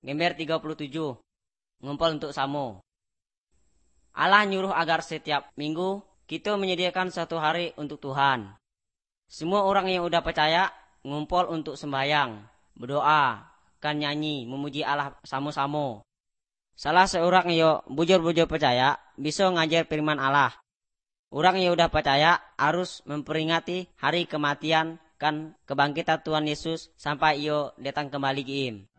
Ngember 37. Ngumpul untuk samo. Allah nyuruh agar setiap minggu kita menyediakan satu hari untuk Tuhan. Semua orang yang udah percaya ngumpul untuk sembahyang, berdoa, kan nyanyi, memuji Allah samo-samo. Salah seorang yang bujur-bujur percaya bisa ngajar firman Allah. Orang yang udah percaya harus memperingati hari kematian kan kebangkitan Tuhan Yesus sampai ia datang kembali ke